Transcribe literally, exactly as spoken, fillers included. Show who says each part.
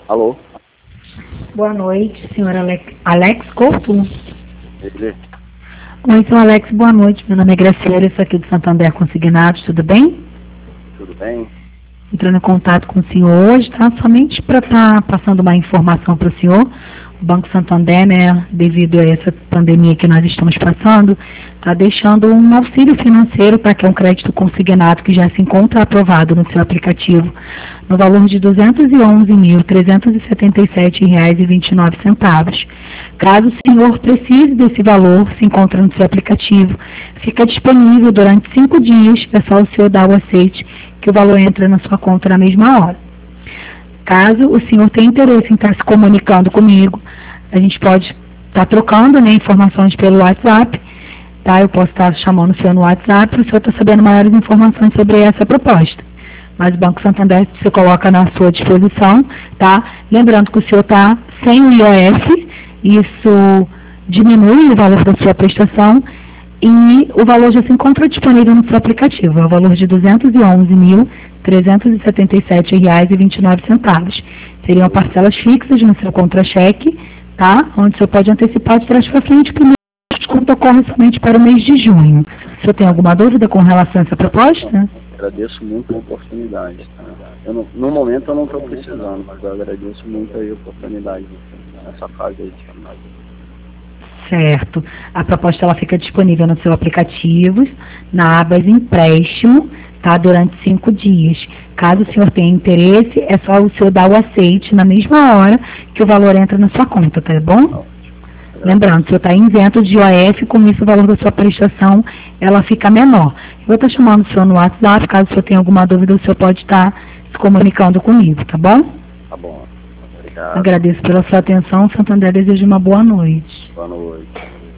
Speaker 1: Alô?
Speaker 2: Boa noite, senhor Alex, Alex Couto.
Speaker 1: Ele?
Speaker 2: Oi, senhor Alex, boa noite. Meu nome é Graciela, isso aqui do Santander Consignados, tudo bem?
Speaker 1: Tudo bem?
Speaker 2: Entrando em contato com o senhor hoje, tá? Somente para estar passando uma informação para o senhor. O Banco Santander, né, devido a essa pandemia que nós estamos passando, está deixando um auxílio financeiro para que é um crédito consignado que já se encontra aprovado no seu aplicativo, no valor de duzentos e onze mil, trezentos e setenta e sete reais e vinte e nove centavos. Caso o senhor precise desse valor, se encontra no seu aplicativo, fica disponível durante cinco dias, é só o senhor dar o aceite, que o valor entra na sua conta na mesma hora. Caso o senhor tenha interesse em estar se comunicando comigo, a gente pode estar trocando, né, informações pelo WhatsApp, tá? Eu posso estar chamando o senhor no WhatsApp para o senhor estar sabendo maiores informações sobre essa proposta. Mas o Banco Santander se coloca na sua disposição, tá? Lembrando que o senhor está sem o I O F, isso diminui o valor da sua prestação e o valor já se encontra disponível no seu aplicativo, é o valor de duzentos e onze mil, trezentos e setenta e sete reais e vinte e nove centavos. Seriam parcelas fixas no seu contra-cheque, tá? Onde o senhor pode antecipar de trás para frente, porque o desconto ocorre somente para o mês de junho. O senhor tem alguma dúvida com relação a essa proposta?
Speaker 1: Agradeço muito a oportunidade. Tá? Eu não, no momento eu não estou precisando, mas eu agradeço muito aí a oportunidade nessa fase aí de chamada.
Speaker 2: Certo. A proposta ela fica disponível no seu aplicativo, na aba empréstimo, tá? Durante cinco dias. Caso o senhor tenha interesse, é só o senhor dar o aceite na mesma hora que o valor entra na sua conta, tá bom? Lembrando, o senhor está isento de I O F, com isso o valor da sua prestação ela fica menor. Eu vou estar chamando o senhor no WhatsApp, caso o senhor tenha alguma dúvida, o senhor pode estar se comunicando comigo, tá bom?
Speaker 1: Tá bom. Obrigado.
Speaker 2: Agradeço pela sua atenção. Santander deseja uma boa noite.
Speaker 1: Boa noite.